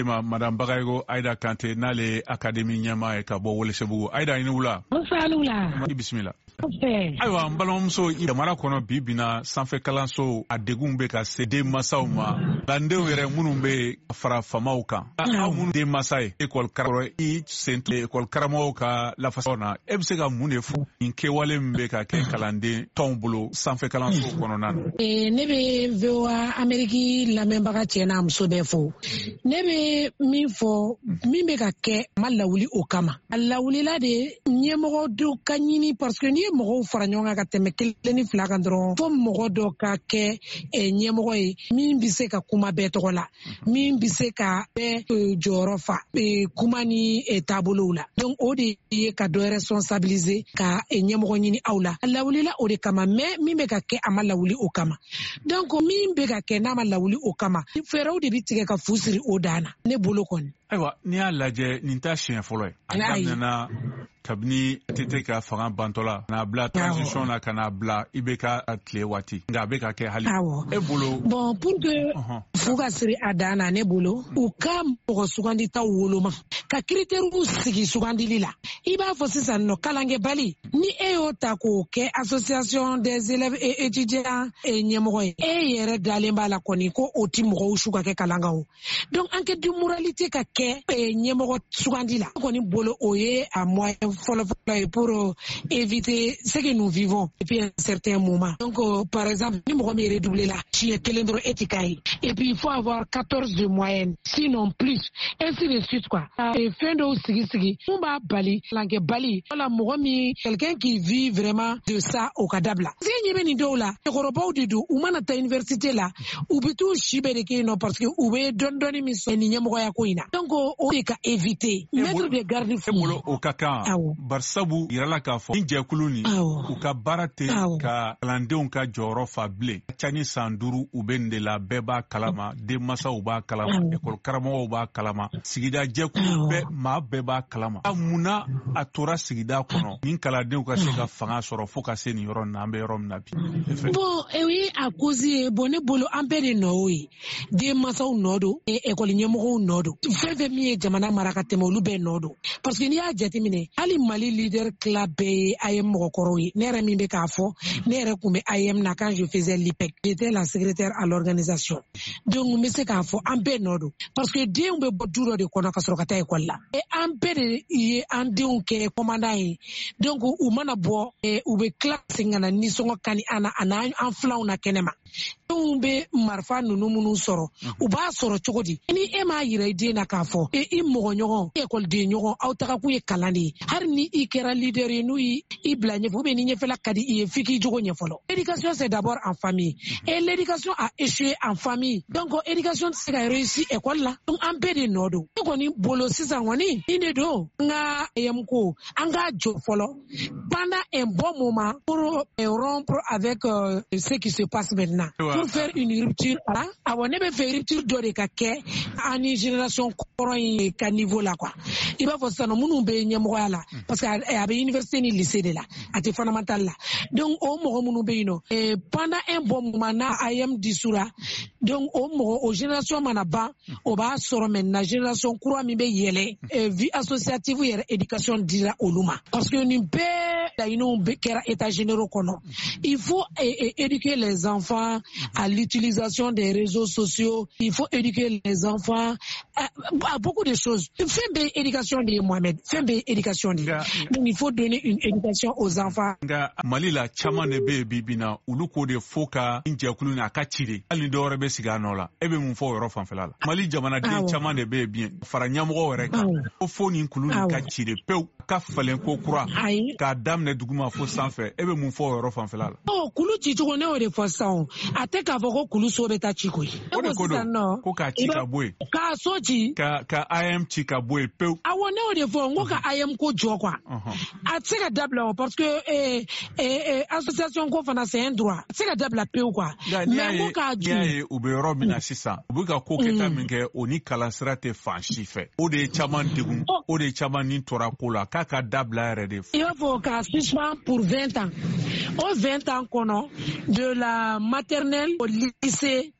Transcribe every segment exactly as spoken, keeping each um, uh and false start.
ma Madame Bagayogo Aïda Kanté n'ale Académie ɲɛmaa ye ka bɔ Welesebugu. Aïda i ni wula. Salula. I bisimila. Ayiwa n balimamuso jamana kɔnɔ bi bina sanfɛ kalanso a degun bɛ ka se den masaw ma kalandenw yɛrɛ minnu bɛ fara famaw kan aw minnu den masa ye école karamɔgɔ i sen to école karamɔgɔw ka lafasaw na e bɛ se ka mun de fɔ nin kɛwale min bɛ ka kɛ kalanden tɔnw bolo sanfɛ kalanso kɔnɔna na. Ne bɛ V O A Amérique lamɛnbaga cɛ n'a muso bɛɛ fo ne bɛ min fɔ min bɛ ka kɛ a ma lawuli o kama a lawulila de ɲɛmɔgɔ dɔw ka ɲini parce que ni mɔgɔw fara ɲɔgɔn kan ka tɛmɛ kelen ni fila kan dɔrɔn fo mɔgɔ dɔ ka kɛ ɲɛmɔgɔ ye min bɛ se ka kuma bɛɛ tɔgɔ la min bɛ se ka bɛɛ jɔyɔrɔ fa kuma ni taabolow la donc o de ye ka dɔ responsabiliser ka ɲɛmɔgɔ ɲini aw la a lawulila o de kama mais min bɛ ka kɛ a ma lawuli o kama donc min bɛ ka kɛ n'a ma lawuli o kama fɛɛrɛw de bɛ tigɛ ka fu siri o dan na ne bolo kɔni. Ayiwa n'i y'a lajɛ nin t'a siɲɛ fɔlɔ ye a daminɛna kabini A T T ka fanga bantɔla n'a bila transition na ka n'a bila I B K tile waati nka a bɛ ka kɛ hali e bolo. Bon pour que fu ka siri a dan na ne bolo u ka mɔgɔ suganditaw woloma ka critères sigi sugandili la I b'a fɔ sisan nɔ kalankɛbali ni e y'o ta k'o kɛ association des élèves et étudiants ɲɛmɔgɔ ye e yɛrɛ dalen b'a la kɔni ko o ti mɔgɔw su ka kɛ kalankan o donc enquête de moralité ka kɛ ɲɛmɔgɔ sugandi la kɔni bolo o ye a moyen fɔlɔfɔlɔ ye pour éviter ce que nous vivons depuis un certain moment. Donc euh, par exemple ni mɔgɔ min redoublé la siɲɛ kelen dɔrɔn e ti k'a ye et puis il faut avoir quatorze de moyenne sinon plus ainsi de suite quoi. Fɛn dɔw sigi sigi mun b'a bali kalankɛbali wala mɔgɔ min quelqu'un qui vit vraiment de ça o ka dabila. Se ɲɛ bɛ nin dɔw la cɛkɔrɔbaw de don u mana taa université la u bɛ t'u si bɛɛ de kɛ yen nɔ parce que u bɛ dɔɔni dɔɔni min sɔrɔ nin ɲɛmɔgɔya ko in na donc o de ka éviter mettre des garde-fous. E bolo o ka kan barisabu yirala k'a fɔ ni jɛkulu nin u ka baara tɛ ka kalandenw ka jɔyɔrɔ fa bilen a ca ni san duuru u bɛ nin de la bɛɛ b'a kalama denmansaw b'a kalama école karamɔgɔw b'a kalama sigida jɛkulu bɛɛ maa bɛɛ b'a kalama a munna a tora sigida kɔnɔ nin kalandenw ka se ka fanga sɔrɔ fo ka se nin yɔrɔ nin na an bɛ yɔrɔ min na bi. Bon o ye a cause ye bon ne bolo an bɛɛ de nɔ o ye denmansaw nɔ don école ɲɛmɔgɔw nɔ don fɛn fɛn min ye jamana mara ka tɛmɛ olu bɛɛ nɔ don parce que n'i y'a jateminɛ hali Mali leader tila bɛɛ ye A M mɔgɔkɔrɔw ye ne yɛrɛ min bɛ k'a fɔ ne yɛrɛ tun bɛ A M na quand je faisais l'I P E C j'étais la secrétaire à l'organisation donc n bɛ se k'a fɔ an bɛɛ nɔ don parce que denw bɛ bɔ du dɔ de kɔnɔ ka sɔrɔ ka taa école la et an bɛɛ de ye an denw kɛ commandant ye donc u mana bɔ u bɛ tila segin ka na nisɔngɔ kani an na a n'an filanw na kɛnɛma denw bɛ marifa ninnu minnu sɔrɔ u b'a sɔrɔ cogo di ni e m'a yira i den na k'a fɔ e i mɔgɔ ɲɔgɔn ekɔliden ɲɔgɔn aw taga kun ye kalan de ye hali ni i kɛra leader ye n'u y'i bila ɲɛfɛ ou bien ni ɲɛfɛla ka di i ye f'i k'i jogo ɲɛfɔlɔ éducation c'est d'abord en famille et l'éducation a échoué en famille donc éducation tɛ se ka réussir école la donc an bɛɛ de nɔ don ne kɔni bolo sisan kɔni nin de don n ka A M ko an k'a jɔ fɔlɔ pendant un bon moment pour rompre avec euh, ce qui se passe maintenant pour faire une rupture là awɔ ne bɛ fɛ rupture dɔ de ka kɛ an ni génération kɔrɔ in ka niveau la quoi i b'a fɔ sisan minnu bɛ ɲɛmɔgɔya la parce que a bɛ université ni lycée de la a tɛ fondamental la donc o mɔgɔ minnu bɛ yen nɔ pendant un bon moment n'a A M dissoudra donc o mɔgɔ o génération mana ban o b'a sɔrɔ maintenant génération kura min bɛ yɛlɛ vie associative yɛrɛ éducation dira olu ma parce que nin bɛɛ laɲiniw bɛ kɛra états généraux kɔnɔ il faut éduquer les enfants à l'utilisation des réseaux sociaux il faut éduquer les enfants à, à beaucoup de choses fɛn bɛ éducation de ye Mohamed fɛn bɛ éducation de ye donc il faut donner une éducation aux enfants. Nka Mali la caman de bɛ yen bi bi na olu k'o de fo ka n jɛkulu ni a ka ci de hali ni dɔwɛrɛ bɛ sigi a nɔ la e bɛ mun fɔ o yɔrɔ fanfɛla la Mali jamanaden caman de bɛ yen bi fara ɲɛmɔgɔw yɛrɛ kan ko fo nin kulu ni ka ci de pewu ka falen ko kura k'a daminɛ duguma fo sanfɛ e bɛ mun fɔ o yɔrɔ fanfɛla la. ɔ kulu cicogo ne y'o de fɔ sisan a tɛ k'a fɔ ko kulu so bɛ taa ci koyi. o de ko don ko k'a ci ka bɔ yen. k'a so ci. ka ka A M ci ka bɔ yen pewu. awɔ ne y'o de fɔ n ko ka A M ko jɔ quoi. a tɛ se ka dabila o parce que eh, eh, eh, association ko fana c'est un droit a tɛ se ka dabila pewu quoi. mais n ko k'a jɔ. n'i y'a ye u bɛ yɔrɔ min na sisan u bɛ ka ko kɛta min kɛ o ni kalansira tɛ fan si fɛ o de ye caman degun o de ye caman ni tora ko la k'a ka dabila yɛrɛ de. i b'a fɔ k'a suspend pour vingt ans o vingt ans kɔnɔ de la maternelle au lycée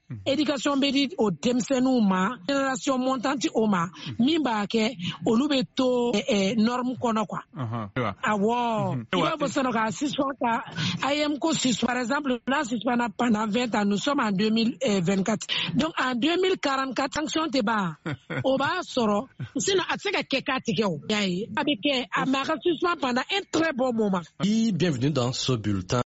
éducation bɛ di o denmisɛnninw ma génération montante o ma min b'a kɛ olu bɛ to norme kɔnɔ quoi awɔ i b'a fɔ sisan ka suspension ka A E M ko suspension par exemple n'a suspendu pendant vingt ans nous sommes en deux mille vingt-quatre donc en deux mille quarante-quatre sanction tɛ ban o b'a sɔrɔ sinon a tɛ se ka kɛ k'a tigɛ o y'a ye a bɛ kɛ a mais a ka suspend pendant un très bon moment. Bienvenue dans ce bulletin.